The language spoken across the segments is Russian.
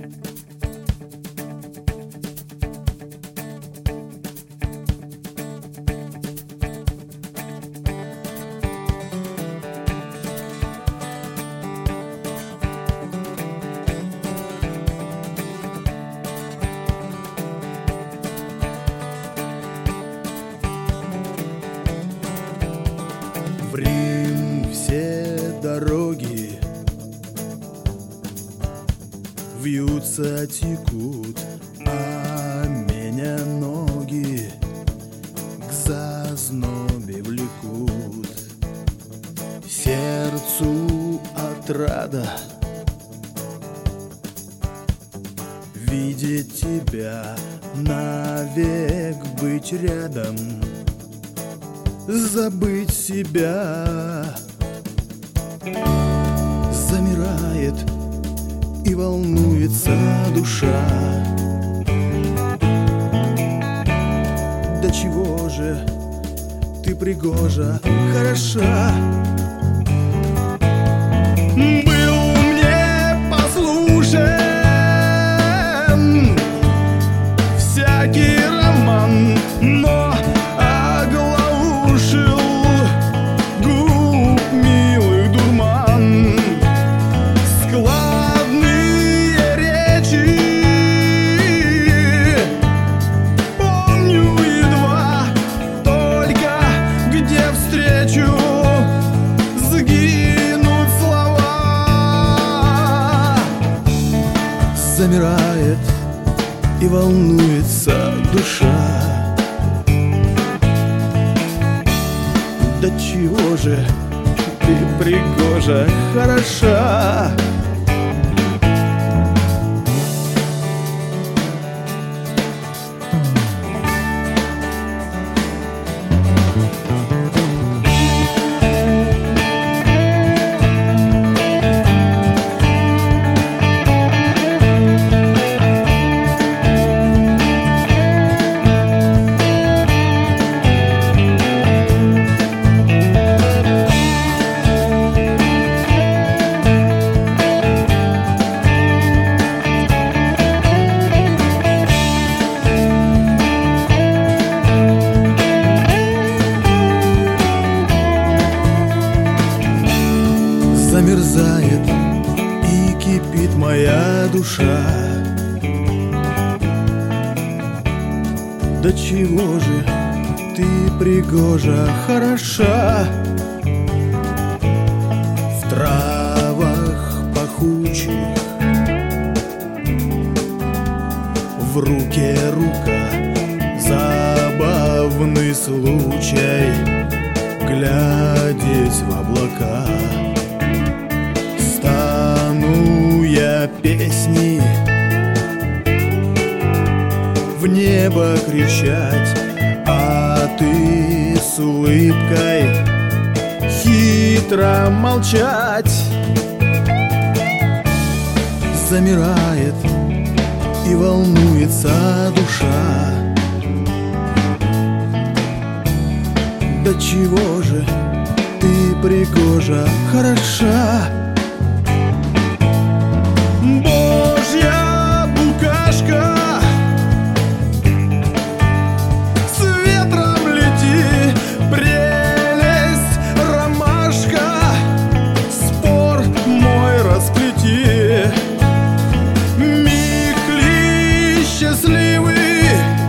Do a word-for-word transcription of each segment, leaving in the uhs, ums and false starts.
В Рим все дороги вьются, текут, а меня ноги к зазнобе влекут. Сердцу отрада видеть тебя, навек быть рядом, забыть себя. Замирает и волнуется душа. До чего же ты пригожа, хороша? Был мне послушен всякий роман, но замирает и волнуется душа. До чего же ты пригожа, хороша? Замерзает и кипит моя душа. До чего же ты пригожа, хороша? В травах пахучих, в руке рука, забавный случай, глядясь в облака. Стану я песни в небо кричать, а ты с улыбкой хитро молчать. Замирает и волнуется душа. До чего же ты пригожа, хороша? Божья букашка, с ветром лети, прелесть ромашка, спор мой расплети. Миг ли счастливый,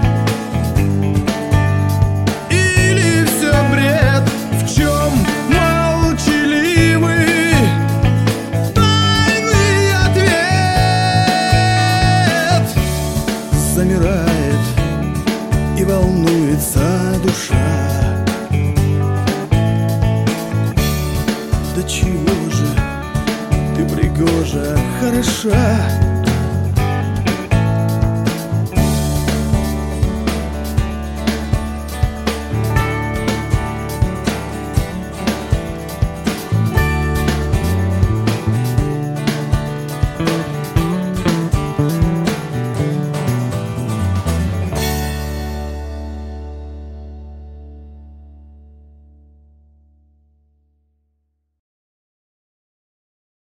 или все бред, в чем молчаливый тайный ответ? Замирает и волнуется душа. До чего же ты пригожа, хороша?